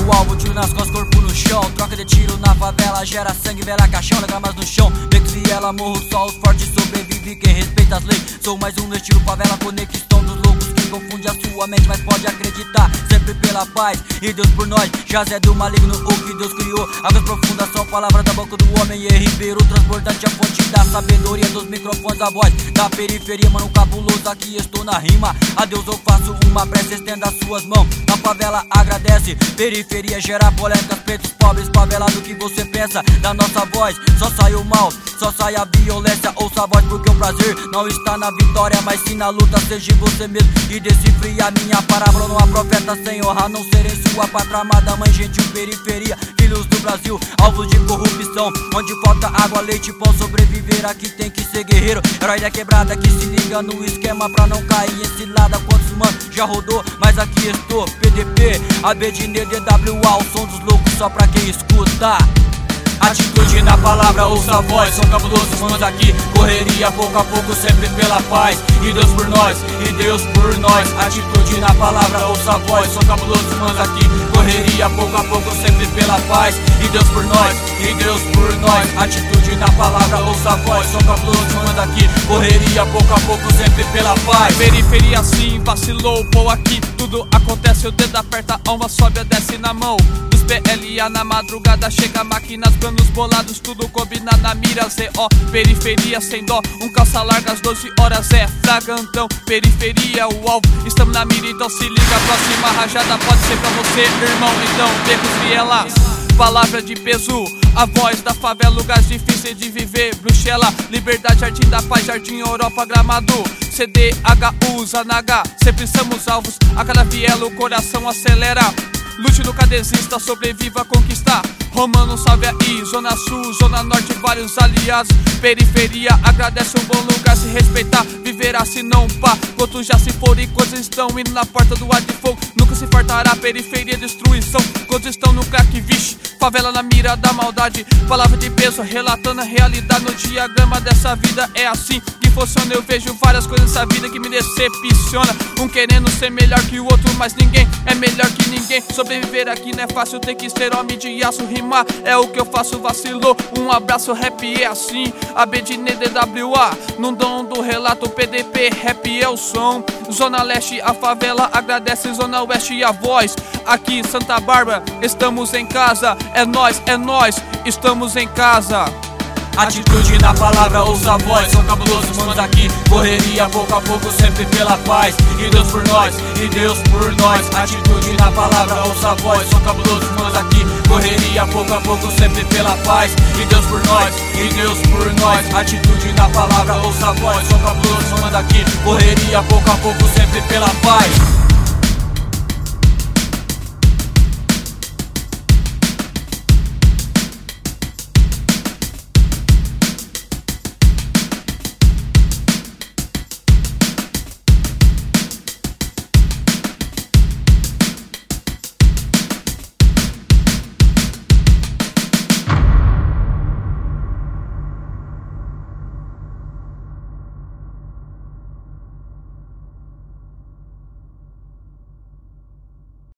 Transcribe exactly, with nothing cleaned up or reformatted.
o alvo, tiro nas costas, corpo no chão. Troca de tiro na favela, gera sangue, vela caixão, lágrimas no chão. Becos e ela, morro, só os fortes sobrevive quem respeita as leis. Sou mais um no estilo favela, conexão dos loucos que confunde a sua mente, mas pode acreditar, sempre pela paz e Deus por nós. Jazé do maligno, o que Deus criou. Águas profundas são palavras da boca do homem. E Ribeiro, transbordante, a fonte da sabedoria dos microfones, a voz da periferia, mano cabuloso, aqui estou na rima. A Deus eu faço uma prece, estenda suas mãos. Na favela agradece, periferia gera polêmicas, pretos pobres, favelado, que você pensa da nossa voz? Só sai o mal, só sai a violência. Ouça a voz porque o prazer não está na vitória, mas sim na luta. Seja você mesmo e decifre a minha parábola. Não há profeta sem honra, não serem sua pátria amada. Mãe gentil, periferia, filhos do Brasil, alvos de corrupção, onde falta água, leite, pão. Sobreviver aqui tem que ser guerreiro, herói da quebrada que se liga no esquema pra não cair em cilada. Quantos mano já rodou, mas aqui estou. P D P, A B D N, D W A, o som dos loucos só pra quem escuta. Atitude na palavra, ouça a voz, são cabulosos manos aqui. Correria pouco a pouco, sempre pela paz. E Deus por nós, e Deus por nós. Atitude na palavra, ouça a voz, são cabulosos manos aqui. Correria pouco a pouco, sempre pela paz. E Deus por nós, e Deus por nós. Atitude na palavra, ouça a voz, são cabulosos manos aqui. Correria pouco a pouco, sempre pela paz. Periferia sim, vacilou, pô, aqui tudo acontece. O dedo aperta, a alma sobe, a desce na mão. P L A na madrugada, chega máquinas, planos bolados, tudo combina na mira. Z O, periferia sem dó, um calça larga às doze horas é fragantão. Periferia, o alvo, estamos na mira, então se liga. A próxima rajada pode ser pra você, irmão. Então, becos e ela, palavra de peso, a voz da favela, lugares difíceis de viver. Bruxela, liberdade, jardim da paz, jardim Europa, Gramado, C D H U, Zanaga. Sempre somos alvos, a cada viela o coração acelera. Lute, nunca desista, sobreviva a conquistar. Romano, salve aí, Zona Sul, Zona Norte, vários aliados. Periferia, agradece um bom lugar, se respeitar, viverá se não pá. Quantos já se foram e quantos estão indo na porta do ar de fogo. Nunca se fartará, periferia, destruição. Quantos estão no crack, vixe, favela na mira da maldade. Palavra de peso, relatando a realidade. No diagrama dessa vida é assim que funciona. Eu vejo várias coisas nessa vida que me decepciona. Um querendo ser melhor que o outro, mas ninguém é melhor que ninguém. Sobreviver aqui não é fácil, tem que ser homem de aço. Rimar é o que eu faço, vacilou. Um abraço, rap é assim. A B D N, D W A, num dom do relato. P D P, rap é o som. Zona Leste, a favela agradece. Zona Oeste, a voz. Aqui em Santa Bárbara, estamos em casa. É nós, é nós, estamos em casa. Atitude na palavra, ouça a voz, são cabulosos manos aqui. Correria pouco a pouco, sempre pela paz. E Deus por nós, e Deus por nós. Atitude na palavra, ouça a voz, são cabulosos manos aqui. Correria pouco a pouco, sempre pela paz. E Deus por nós, e Deus por nós. Atitude na palavra, ouça a voz, são cabulosos manos aqui. Correria pouco a pouco, sempre pela paz.